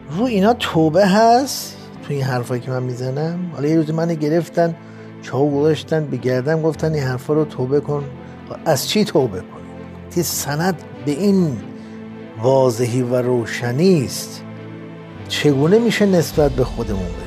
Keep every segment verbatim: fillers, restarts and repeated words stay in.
رو اینا توبه هست تو این حرفایی که من میزنم؟ حالا یه روزی من گرفتن چاو گذاشتن به گردن گفتن این حرفا رو توبه کن. از چی توبه کن؟ تی سند به این واضحی و روشنی است، چگونه میشه نسبت به خودمون بدیم؟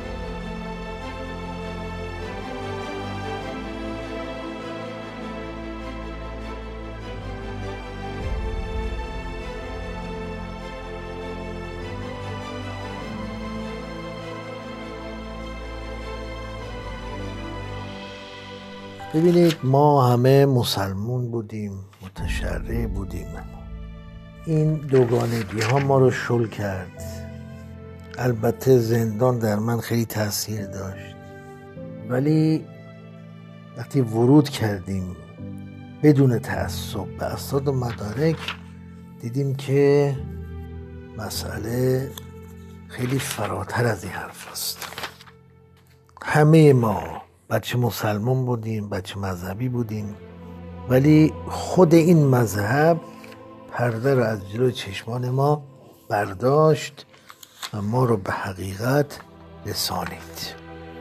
ببینید ما همه مسلمون بودیم، متشرع بودیم. این دوگانگی ها ما رو شل کرد. البته زندان در من خیلی تاثیر داشت، ولی وقتی ورود کردیم بدون تعصب به اسناد و مدارک دیدیم که مسئله خیلی فراتر از این حرف است. همه ما بچه مسلمان بودیم، بچه مذهبی بودیم، ولی خود این مذهب پرده رو از جلوی چشمان ما برداشت و ما رو به حقیقت رسانید.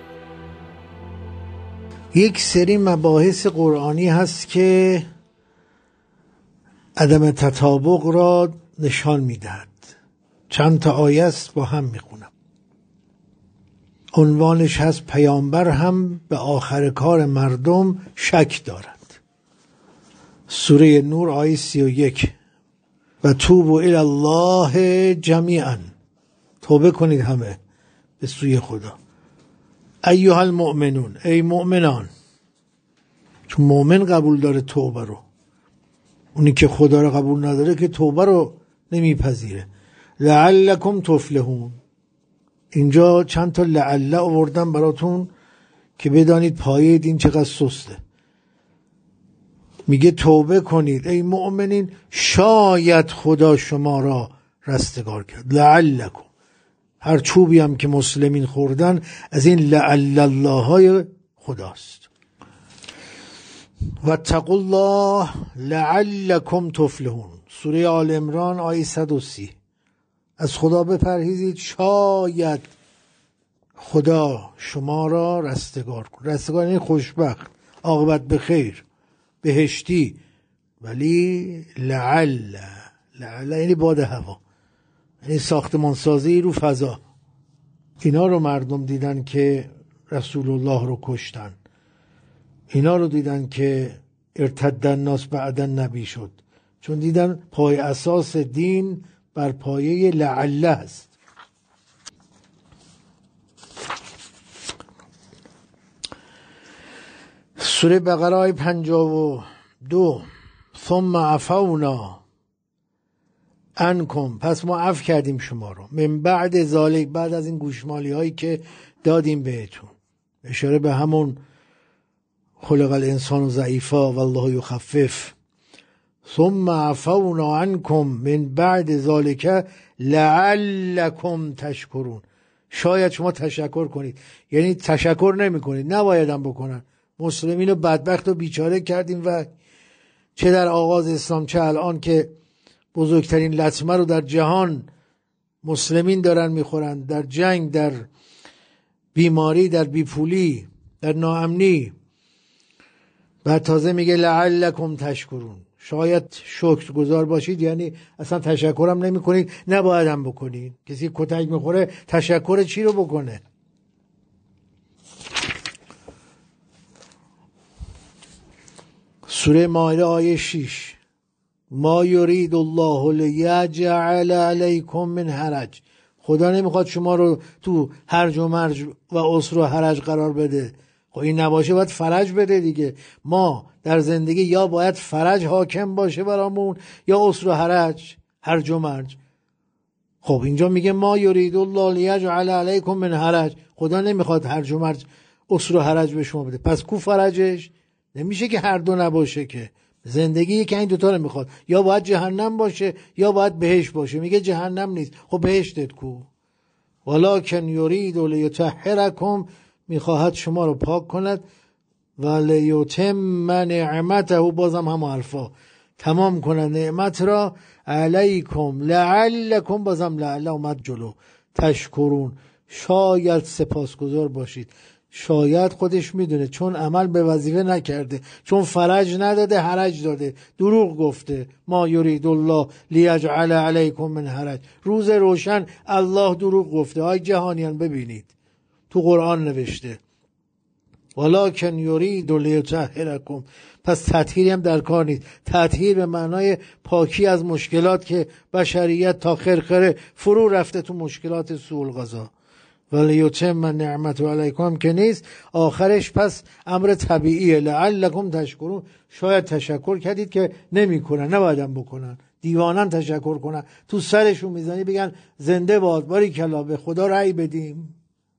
یک سری مباحث قرآنی هست که عدم تطابق را نشان میدهد. چند تا آیه است با هم میخونم. عنوانش هست پیامبر هم به آخر کار مردم شک دارد. سوره نور آیه سی و یک. و توبوا الی الله جمیعا، توبه کنید همه به سوی خدا. ایها المؤمنون، ای مؤمنان. چون مؤمن قبول داره توبه رو، اونی که خدا رو قبول نداره که توبه رو نمیپذیره. لعلکم تفلحون. اینجا چند تا لعل آوردم براتون که بدانید پایه دین چقدر سسته. میگه توبه کنید ای مؤمنین، شاید خدا شما را رستگار کرد. لعلکم، هر چوبی هم که مسلمین خوردن از این لعل الله های خداست. واتقوا الله لعلکم تفلحون. سوره آل عمران آیه صد و سی. از خدا بپرهیزید شاید خدا شما را رستگار کن. رستگار یعنی خوشبخت، عاقبت به خیر، بهشتی. ولی لعل، لعل یعنی باد هوا، یعنی ساختمان سازی رو فضا. اینا رو مردم دیدن که رسول الله رو کشتن، اینا رو دیدن که ارتد الناس بعد النبی شد، چون دیدن پای اساس دین بر پایه لعل است. سوره بقره آیه پنجاه و دو. ثم عفونا عنکم، پس ما عفو کردیم شما رو. من بعد ذالک، بعد از این گوشمالی هایی که دادیم بهتون. اشاره به همون خلق الانسان ضعیفا والله یخفف. ثم عفونا عنکم من بعد ذالک لعلکم تشکرون. شاید شما تشکر کنید. یعنی تشکر نمی کنید، نباید هم بکنن. مسلمین رو بدبخت و بیچاره کردیم و چه در آغاز اسلام چه الان که بزرگترین لطمه رو در جهان مسلمین دارن میخورن، در جنگ، در بیماری، در بیپولی، در ناامنی. بعد تازه میگه لعلکم تشکرون، شاید شکرگزار باشید. یعنی اصلا تشکرم نمی کنید، نباید هم بکنید. کسی کتک میخوره تشکر چی رو بکنه؟ سوره مائده آیه شش. ما یرید الله لیجعل علیکم من حرج. خدا نمیخواد شما رو تو هرج و مرج و عسر و حرج قرار بده. خب این نباشه باید فرج بده دیگه. ما در زندگی یا باید فرج حاکم باشه برامون یا عسر و حرج، هرج و مرج. خب اینجا میگه ما یرید الله لیجعل علیکم من حرج. خدا نمیخواد هرج و مرج، عسر و حرج به شما بده. پس کو فرجش؟ نمیشه که هر دو نباشه که. زندگی که این دوتا رو میخواد، یا باید جهنم باشه یا باید بهشت باشه. میگه جهنم نیست، خب بهشتت کو؟ ولکن یرید لیطهرکم، میخواهد شما رو پاک کند. و لیتم نعمته، بازم هم حرفا تمام کنن نعمت را علیکم لعلکم، بازم لعل اومد جلو، تشکرون شاید سپاسگزار باشید. شاید خودش میدونه، چون عمل به وظیفه نکرده، چون فرج نداده حرج داده، دروغ گفته. ما یرید الله لیجعل علیکم من حرج، روز روشن الله دروغ گفته. آی جهانیان ببینید تو قرآن نوشته ولکن یرید لیطهرکم، پس تطهیری هم در کار نیست. تطهیر به معنای پاکی از مشکلات که بشریت تا خرخره فرو رفته تو مشکلات سوء القضا. ولیتم نعمت علیکم که نیست، آخرش پس امر طبیعیه. لعلکم تشکرون، شاید تشکر کردید که نمی کنن، نبایدم بکنن، دیوانن تشکر کنن. تو سرشون میزنی بگن زنده باد، باریکلا، به خدا رأی بدیم.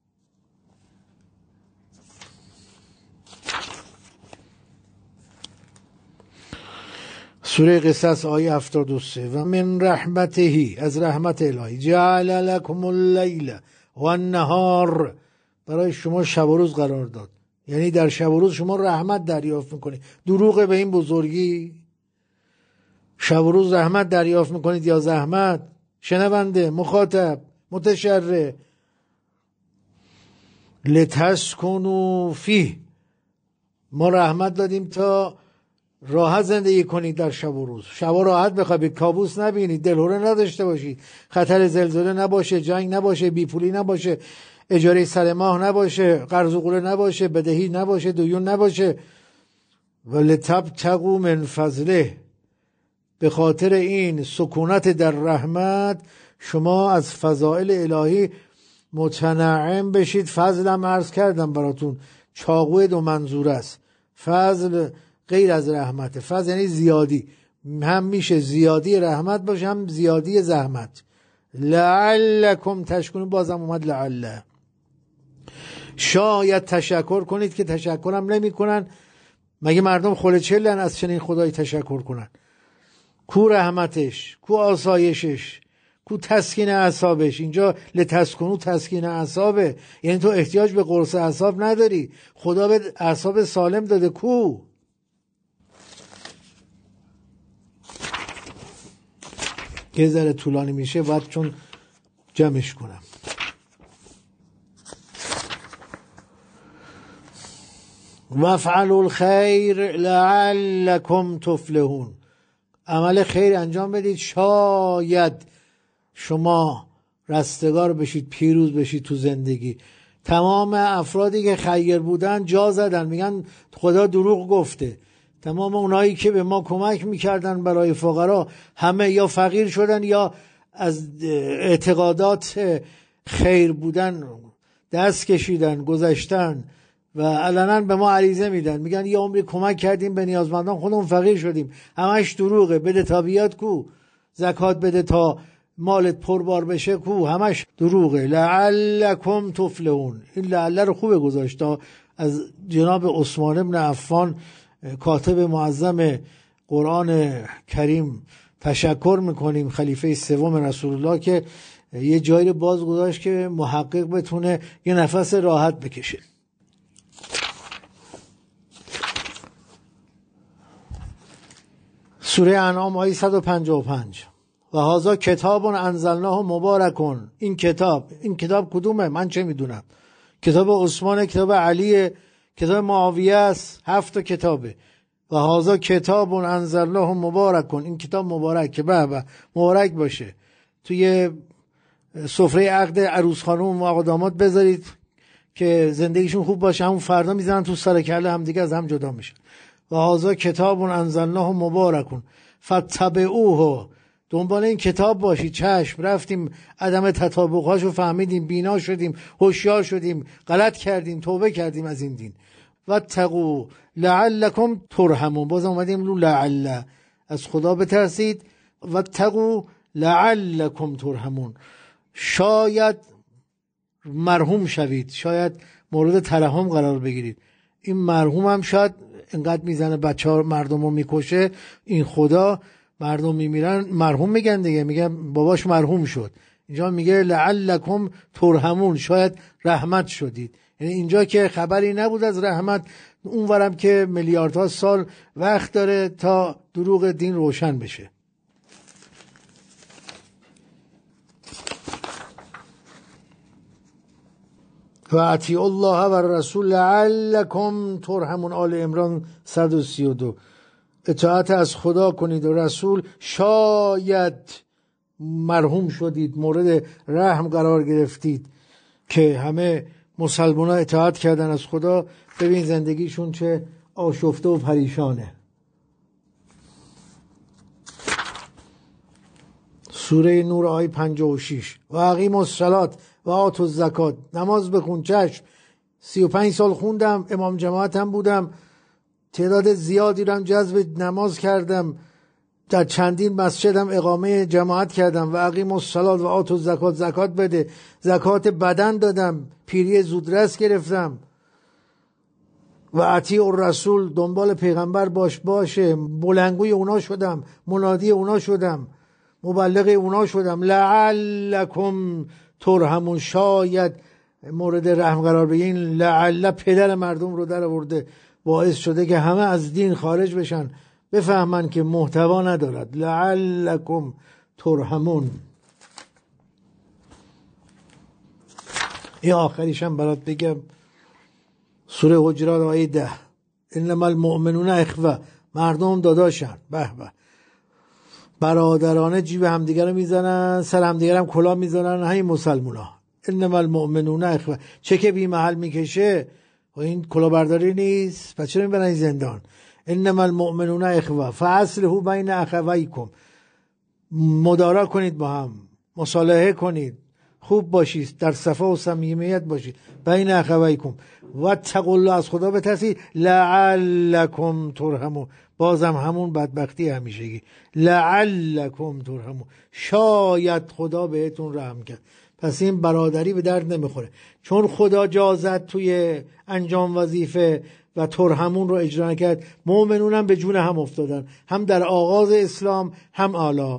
سوره قصص آیه هفتاد و سه و من رحمته، از رحمت الهی، جعل لکم اللیل و النهار، برای شما شب و روز قرار داد. یعنی در شب و روز شما رحمت دریافت میکنید. دروغ به این بزرگی؟ شب و روز رحمت دریافت میکنید یا زحمت؟ شنونده، مخاطب، متشرع. لتسکنوا فیه، ما رحمت دادیم تا راحت زندگی کنید در شب و روز. شبا راحت بخوابید، کابوس نبینید، دلهره نداشته باشید، خطر زلزله نباشه، جنگ نباشه، بیپولی نباشه، اجاره سر ماه نباشه، قرض و قوله نباشه، بدهی نباشه، دیون نباشه. ولتبتغوا من فضله، به خاطر این سکونت در رحمت شما از فضائل الهی متنعم بشید. فضلم عرض کردم براتون، چاقوی دو منظور است. فضل غیر از رحمت. فضل یعنی زیادی، هم میشه زیادی رحمت باشه، هم زیادی زحمت. لعلکم تشکرون، بازم اومد لعل. شاید تشکر کنید که تشکرم نمی کنن. مگه مردم خلچلن از چنین خدایی تشکر کنن؟ کو رحمتش، کو آسایشش، کو تسکین اعصابش. اینجا لتسکنو تسکین اعصابه، یعنی تو احتیاج به قرص اعصاب نداری، خدا به اعصاب سالم داده. کو یه ذره طولانی میشه باید چون جمعش کنم. وفعلوا الخیر لعلکم تفلحون، عمل خیر انجام بدید شاید شما رستگار بشید، پیروز بشید تو زندگی. تمام افرادی که خیر بودن جا زدن، میگن خدا دروغ گفته. تمام اونایی که به ما کمک میکردن برای فقرا همه یا فقیر شدن یا از اعتقادات خیر بودن دست کشیدن، گذشتن و علنا به ما عریضه میدن، میگن یه عمری کمک کردیم به نیازمندان، خودمون فقیر شدیم. همش دروغه. بده تا بیاد کو، زکات بده تا مالت پربار بشه کو، همش دروغه. لعلکم تفلحون، این لعل رو خوبه گذاشته از جناب عثمان بن عفان کاتب معظم قرآن کریم. تشکر میکنیم خلیفه سوم رسول الله که یه جایی رو باز گذاشت که محقق بتونه یه نفس راحت بکشه. سوره انعام آیه صد و پنجاه و پنج و هذا کتاب انزلناه مبارکون، این کتاب، این کتاب کدومه؟ من چه میدونم. کتاب عثمان، کتاب علی، کتاب معاویه است، هفت تا کتابه. و هذا کتاب انزلناه مبارکون، این کتاب مبارک که به به مبارک باشه. توی سفره عقد عروس خانم و آقا داماد بذارید که زندگیشون خوب باشه، همون فردا میزنن تو سر کله هم دیگه، از هم جدا میشن. و هذا کتاب انزلناه مبارکون فاتبعوه، دنبال این کتاب باشید. چشم، رفتیم عدم تطابقهاشو فهمیدیم، بینا شدیم، هوشیار شدیم، غلط کردیم، توبه کردیم از این دین. واتقوا لعلکم ترحمون، باز اومدیم رو لعل، از خدا بترسید. واتقوا لعلکم ترحمون، شاید مرحوم شوید، شاید مورد ترحم قرار بگیرید. این مرحوم هم شاید انقدر میزنه بچه ها مردم رو میکشه، این خدا مردم میمیرن مرحوم میگن دیگه، میگن باباش مرحوم شد. اینجا میگه لعلکم ترحمون، شاید رحمت شدید. یعنی اینجا که خبری نبود از رحمت، اونورم که میلیاردها سال وقت داره تا دروغ دین روشن بشه. و اطیعوا الله و الرسول لعلکم ترحمون. آل عمران صد و سی و دو. اطاعت از خدا کنید و رسول شاید مرحوم شدید، مورد رحم قرار گرفتید. که همه مسلمان ها اطاعت کردن از خدا، ببین زندگیشون چه آشفته و پریشانه. سوره نور آیه پنجاه و شش. و اقیموا الصلاة و آتوا الزکات. نماز بخون. چشم، سی و پنج سال خوندم، امام جماعت هم بودم، تعداد زیادی رو جذب نماز کردم، در چندین مسجدم اقامه جماعت کردم. و اقیموا الصلاة و آتوا الزکات. زکات بده. زکات بدن دادم، پیری زودرس گرفتم. و اطیعوا الرسول، دنبال پیغمبر باش باشه، بلندگوی اونا شدم، منادی اونا شدم، مبلغ اونا شدم. لعلکم ترحمون. شاید مورد رحم قرار بگیرین. لعل پدر مردم رو در آورده، باعث شده که همه از دین خارج بشن، بفهمن که محتوا ندارد. لعلکم ترحمون. این آخریش هم برات بگم، سوره حجرات آیه ده. انما المؤمنون اخوه. مردم داداشن. به به. برادرانه جیب همدیگه رو میزنن، سر همدیگه هم کلاه میزنن. همین مسلمونا. انما المؤمنون اخوه. چه که بی محل میکشه و این کلاهبرداری نیست، پس چرا میبرن زندان؟ انما المؤمنون اخوه فاصلحوا بین اخویکم. مدارا کنید با هم، مصالحه کنید، خوب باشید، در صفا و صمیمیت باشید بین اخویکم. واتقوا الله. از خدا بترسید. لعلکم ترحمون. بازم همون بدبختی همیشگی. لعلکم ترحمون. شاید خدا بهتون رحم کرد. پس این برادری به درد نمیخوره، چون خدا جازت توی انجام وظیفه و ترحمون رو اجرا کرد. مؤمنون هم به جون هم افتادن، هم در آغاز اسلام هم حالا.